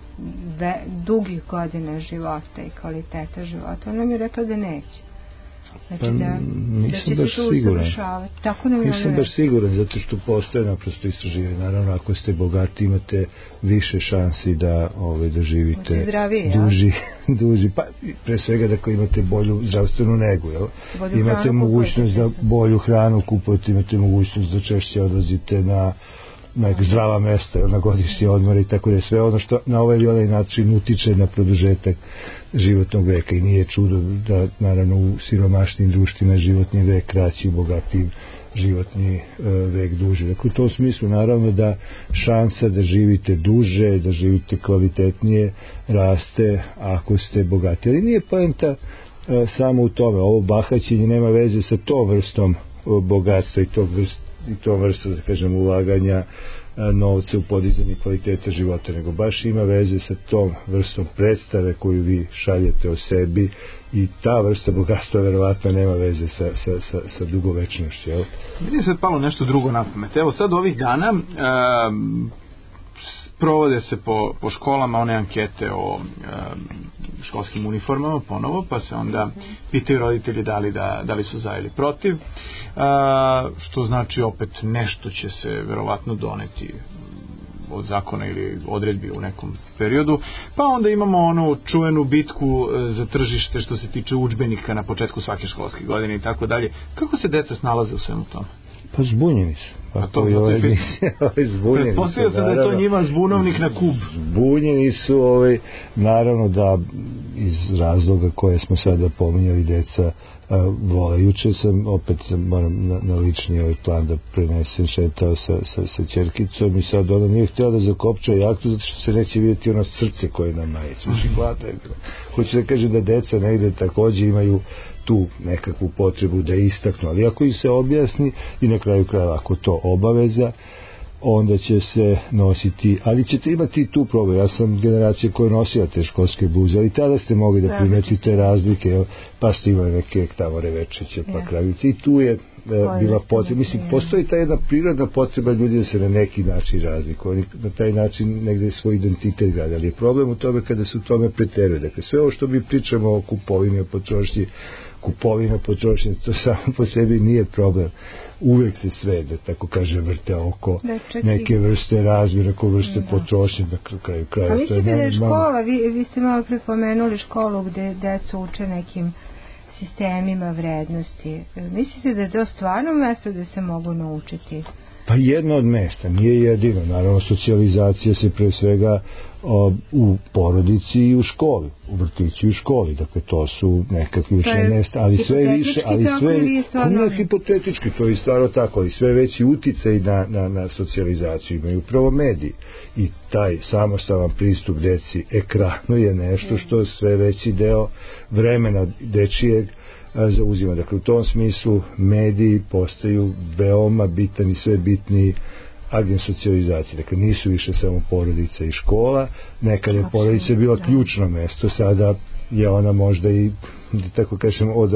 dugih godina života i kvaliteta života. Ona nam je rekla da neće. Znači nisam baš siguran. Nisam baš siguran, zato što postoje naprosto istraživanje. Naravno, ako ste bogati, imate više šansi da živite duži. Pa, pre svega, dakle, imate bolju zdravstvenu negu, jel? Imate mogućnost da bolju hranu kupujete, imate mogućnost da češće odlazite na neka zdrava mesta na godišnji odmor i tako da sve ono što na ovaj ili onaj način utiče na produžetak životnog veka i nije čudo da naravno u siromašnim društvima životni vek kraći, u bogatijim životni vek duže. Dakle, u tom smislu naravno da šansa da živite duže, da živite kvalitetnije raste ako ste bogati. Ali nije poenta samo u tome. Ovo bahaćenje nema veze sa tom vrstom bogatstva i tom vrstom, da kažem, ulaganja novca u podizanje kvaliteta života, nego baš ima veze sa tom vrstom predstave koju vi šaljete o sebi i ta vrsta bogatstva verovatno nema veze sa dugovečnošću. Meni je sad palo nešto drugo na pamet. Evo sad ovih dana provode se po školama one ankete o školskim uniformama ponovo, pa se onda pitaju roditelji da li su za ili protiv, što znači opet nešto će se verovatno doneti od zakona ili odredbi u nekom periodu, pa onda imamo onu čuvenu bitku za tržište što se tiče udžbenika na početku svake školske godine i tako dalje. Kako se deca snalaze u svemu tome? Pa zbunjeni su. A to zbunjeni su. Pretpostavio sam da je to njima zbunovnik na kub. Zbunjeni su, naravno da iz razloga koje smo sada pominjali deca vole. Juče sam opet moram na lični plan da prenesem, šetao sa ćerkicom i sad ona nije htjela da zakopča jahtu zato što se neće vidjeti ono srce koje na majicu. Hladno je bilo. Hoću da kažem da deca negde takođe imaju tu nekakvu potrebu da istaknu, ali ako ih se objasni i na kraju krajeva ako to obaveza, onda će se nositi, ali ćete imati tu problem. Ja sam generacija koja nosila te školske bluze, ali tada ste mogli da primetite razlike, pa ste imali neke tamo revečiće, pa kravice i tu je bila potreba. Mislim, postoji ta jedna prirodna potreba ljudi da se na neki način razlikuju. Oni na taj način negde svoj identitet grade, ali je problem u tome kada se u tome preteruje. Dakle, sve ovo što mi pričamo o kupovini, o potrošnji, kupovina, potrošnja, to samo po sebi nije problem. Uvek se sve, da tako kaže, vrte oko neke vrste razmjera, oko vrste potrošnje na kraju kraja. A mislite da je škola, vi ste malo prepomenuli školu gde deca uče nekim sistemima vrednosti. Mislite da je to stvarno mesto gde se mogu naučiti? Pa jedno od mesta, nije jedino. Naravno, socijalizacija se pre svega u porodici i u školi, u vrtiću i u školi. Dakle, to su neka ključna mesta, ali sve više, hipotetički, to je stvarno tako, ali sve veći uticaj na socijalizaciju imaju upravo mediji. I taj samostalan pristup deci ekranu je nešto što sve veći deo vremena dečijeg zauzima. Dakle, u tom smislu mediji postaju veoma bitan i sve bitniji agent socijalizacije. Dakle, nisu više samo porodica i škola. Nekad je porodica bila ključno mesto, sada je ona možda i, da tako kažem, od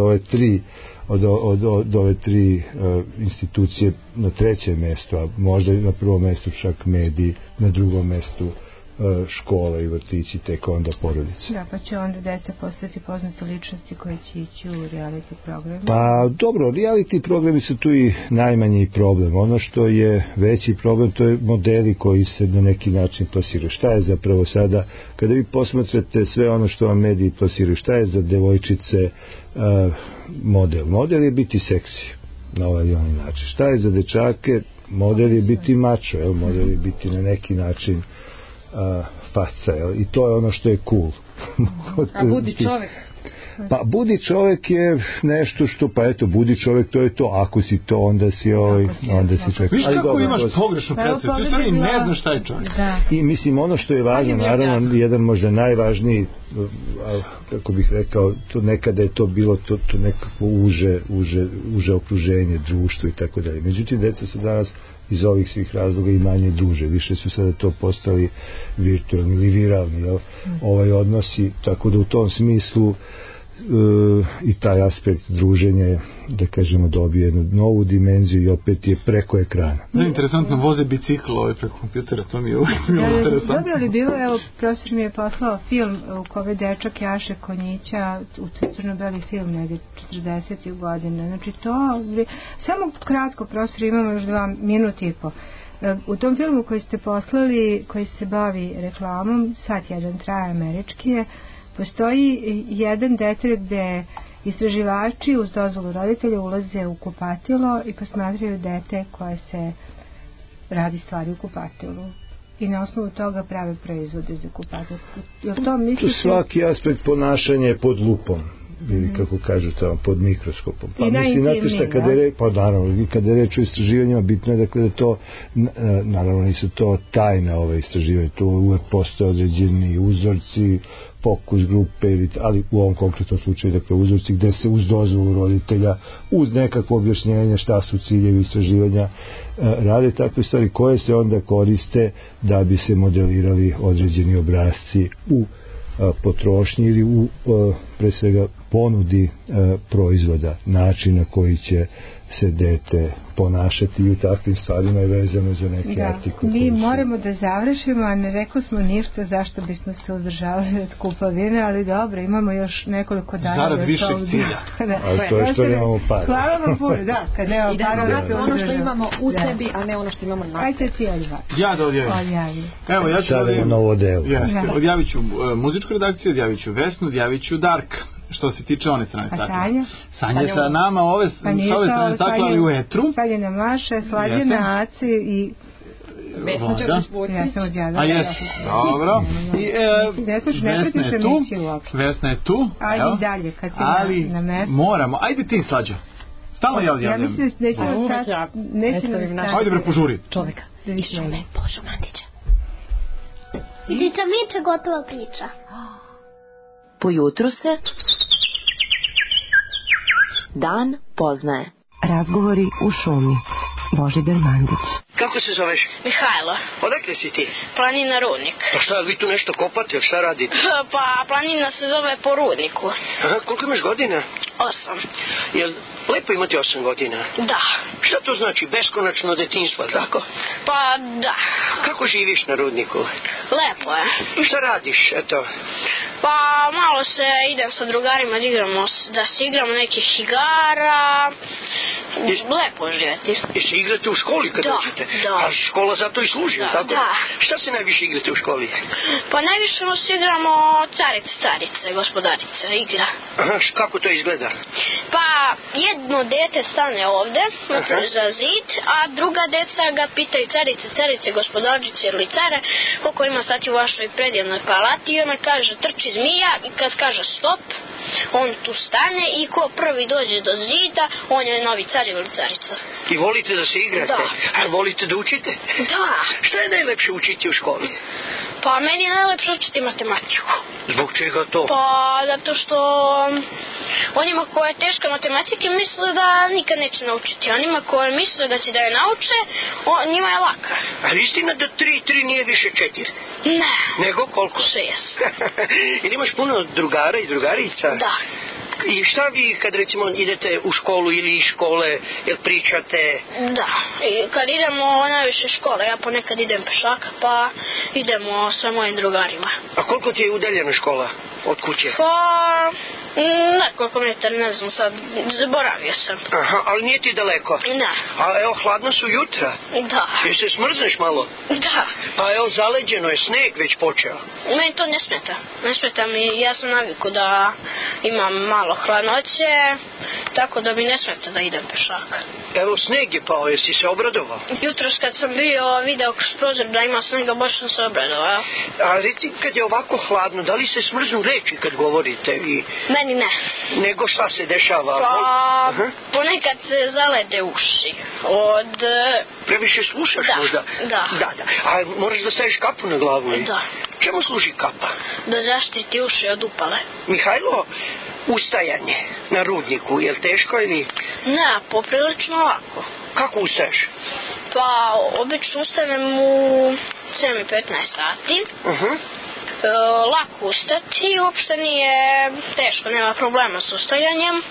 ove tri institucije na trećem mestu, a možda na prvom mestu čak mediji, na drugom mestu škola i vrtići, tek onda porodice. Da, pa će onda deca postati poznate ličnosti koje će ići u reality programe? Pa dobro, reality programi su tu i najmanji problem. Ono što je veći problem, to je modeli koji se na neki način plasiraju. Šta je zapravo sada, kada vi posmatrate sve ono što vam mediji plasiraju, šta je za devojčice model? Model je biti seksi na ovaj ili onaj način. Šta je za dečake? Model je biti mačo, model je biti na neki način faca, i to je ono što je cool. A budi čovek? Pa budi čovek je nešto što, pa eto, budi čovek, to je to, ako si to, onda si čovek. Viš kako imaš pogrešnu predstavu, ti stvari ne znaš šta je čovek. I mislim, ono što je važno, naravno, jedan možda najvažniji, kako bih rekao, to nekada je to bilo to nekako uže okruženje, društvo i tako dalje. Međutim, deca se danas iz ovih svih razloga i manje druže, više su sada to postali virtualni ili viralni odnosi, tako da u tom smislu i taj aspekt druženja je, da kažemo, dobije jednu novu dimenziju i opet je preko ekrana. Interesantno, voze bicikl preko kompjutera, to mi je uvijek bilo interesantno. Dobro li bilo, evo, profesor mi je poslao film u kome dečak jaše konjića, u crno-beli film negdje 40. godina, znači to, samo kratko, profesor, imamo još 2 minuta i po. U tom filmu koji ste poslali, koji se bavi reklamom, sat jedan traje, američki je, postoji jedan detalj gde istraživači uz dozvolu roditelja ulaze u kupatilo i posmatraju dete koje se radi stvari u kupatilu i na osnovu toga prave proizvode za kupatilu. To mislite... Svaki aspekt ponašanja je pod lupom ili kako kažu tamo, pod mikroskopom. Pa mislim, znate šta, kada je reč o istraživanjima, bitno je dakle da to, naravno nisu to tajna ove istraživanja, to uvek postoje određeni uzorci, fokus grupe, ali u ovom konkretnom slučaju, dakle, uzorci gde se uz dozvolu roditelja, uz nekakvo objašnjenje šta su ciljevi istraživanja, rade takve stvari koje se onda koriste da bi se modelirali određeni obrasci u potrošnji ili u pre svega ponudi proizvoda, način na koji će se dete ponašati i u takvim stvarima je vezano za neki artikl. Mi moramo da završimo, a ne rekao smo ništa zašto bismo se uzdržavali od kupovine, ali dobro, imamo još nekoliko dana. Zarad višeg cilja. Ali to je što nemamo para. Hvala vam puno, da, kad nemamo para. I da ono što imamo u sebi, a ne ono što imamo na sebi. Ajde ti odjavi. Ja da odjavim. Evo, ja ću odjavit ću muzičku redakciju, odjavit ću Vesnu, odjavit ću Dark. Što se tiče one strane stakla. Sanja je sa nama, ove strane stakla, ali u etru. Saljena Maša, Slađena Aci i Vesna će da sputiti. Ja sam odjavila. A jes, dobro. Vesna je tu. Ajde i dalje, kad si na mestu. Moramo, ajde ti Slađa. Stalno ja odjavljam. Ja mislim da nećemo stati. Ajde bre, požuri. Čoveka. Išume, Božu Mandića. Dica Miče, gotova priča. Pojutru se dan poznaje. Razgovori u šumi. Božidar Mandić. Kako se zoveš? Mihajlo. Odakle si ti? Planina Rudnik. Pa šta, vi tu nešto kopate, šta radite? Pa planina se zove po rudniku. Aha, koliko imaš godina? 8. Jel lepo imati 8 godina? Da. Šta to znači, beskonačno detinjstvo, tako? Pa da. Kako živiš na rudniku? Lepo je. I šta radiš, eto? Pa malo se idem sa drugarima da se igramo nekih igara. Lepo živjeti. I se igrate u školi kad dođete? Da. A škola zato i služi, tako? Da. Šta se najviše igrate u školi? Pa najviše se igramo carice, gospodarice, igra. Aha, kako to izgleda? Pa jedno dete stane ovde, za zid, a druga deca ga pitaju carice, gospodarice ili care, koliko ima sati u vašoj predivnoj palati i ona kaže trči zmija i kad kaže stop, on tu stane i ko prvi dođe do zida, on je novi car ili carica. I volite da se igrate? Da. A volite da učite? Da. Šta je najlepše učiti u školi? Pa meni je najlepše učiti matematiku. Zbog čega to? Pa zato što onima koje je teška matematika misle da nikad neće naučiti. Onima koje misle da će da je nauče, njima je laka. Ali istina da 3 nije više 4? Ne. Nego koliko? 6. Ili imaš puno drugara i drugarica? Da. I šta vi kad recimo idete u školu ili iz škole, jel pričate? Da, i kad idemo najviše škole, ja ponekad idem pešaka pa idemo sa mojim drugarima. A koliko ti je udaljena škola od kuće? Pa nekoliko metara, ne znam sad, zaboravio sam. Aha, ali nije ti daleko? Ne. A evo, hladno su jutra? Da. Jel se smrzneš malo? Da. Pa evo, zaleđeno je, sneg već počeo. Meni to ne smeta. Ne smeta mi, ja sam naviku da imam malo hladnoće, tako da mi ne smeta da idem pešaka. Evo, sneg je pao, jesi se obradovao? Jutros kad sam video kroz prozor da ima snega, baš sam se obradovao. A reci, kad je ovako hladno, da li se smrznu reči kad govorite? Meni ne. Nego šta se dešava? Pa, ponekad se zalede uši. Previše slušaš možda? Da. A moraš da staviš kapu na glavu? Da. Čemu služi kapa? Da zaštiti uši od upale. Mihajlo, ustajanje na rudniku, je li teško ili? Ne, poprilično lako. Kako ustaješ? Pa, obično ustanem u 7:15 sati. Lako ustati, uopšte nije teško, nema problema s ustajanjem.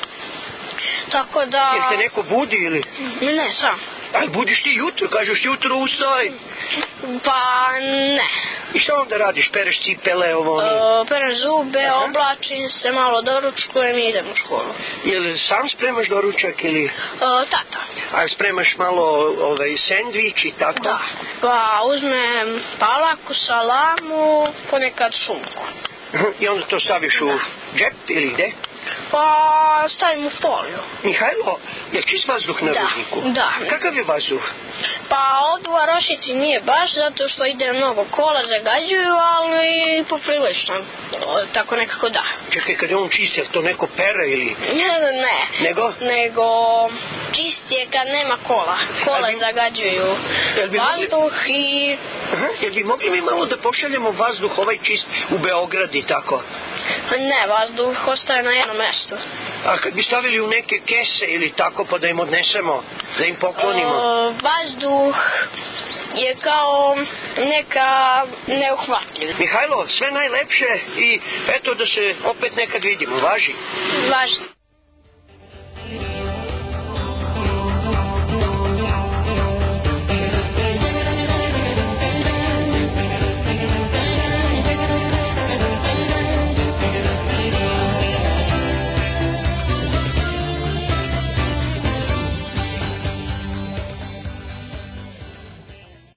Tako da... Jel te neko budi ili? Ne, sam. Ali budiš ti jutro, kažeš jutro ustaj. Pa ne. I šta onda radiš, pereš cipele, perem zube, oblačim se, malo doručkujem i idem u školu. Jel sam spremaš doručak ili? Tata. A spremaš malo sendvič i tako? Da. Pa uzmem palaku, salamu, ponekad šunku. I onda to staviš u džep ili gde? Pa stavim u foliju. Mihajlo, je li čist vazduh na rudniku? Da. Kakav je vazduh? Pa ovdje u Arošici nije baš, zato što ide mnogo kola, zagađuju, ali poprilično, tako nekako da. Čekaj, kad je on čist, je to neko pere ili... Ne. Nego čist je kad nema kola. Kola zagađuju vazduh i... Jel bi mogli mi malo da pošaljemo vazduh ovaj čist u Beograd i tako? Ne, vazduh ostaje na jednom mestu. A kad bi stavili u neke kese ili tako pa da im odnesemo, da im poklonimo? Vazduh je kao neka neuhvatljiva. Mihajlo, sve najlepše i eto da se opet nekad vidimo, važi? Važi.